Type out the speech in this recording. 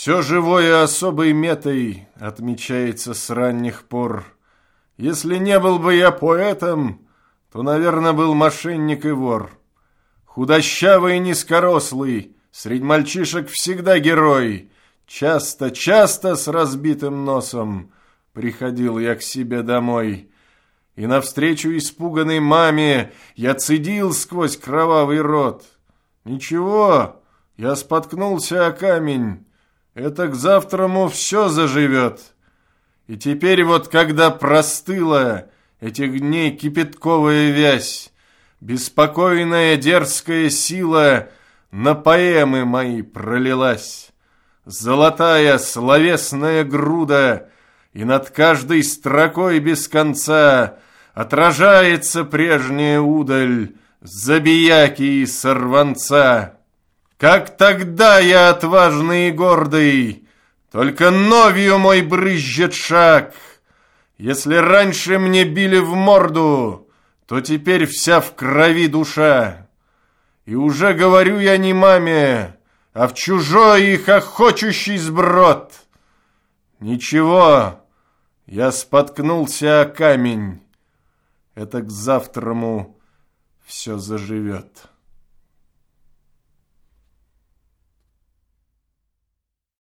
Все живое особой метой отмечается с ранних пор. Если не был бы я поэтом, то, наверное, был мошенник и вор. Худощавый и низкорослый, средь мальчишек всегда герой. Часто с разбитым носом приходил я к себе домой. И навстречу испуганной маме я цедил сквозь кровавый рот: «Ничего, я споткнулся о камень, это к завтраму все заживет». И теперь вот, когда простыла этих дней кипятковая вязь, беспокойная дерзкая сила на поэмы мои пролилась. Золотая словесная груда, и над каждой строкой без конца отражается прежняя удаль забияки и сорванца. Как тогда я отважный и гордый, только новью мой брызжет шаг. Если раньше мне били в морду, то теперь вся в крови душа. И уже говорю я не маме, а в чужой и хохочущий сброд. Ничего, я споткнулся о камень, это к завтраму все заживет.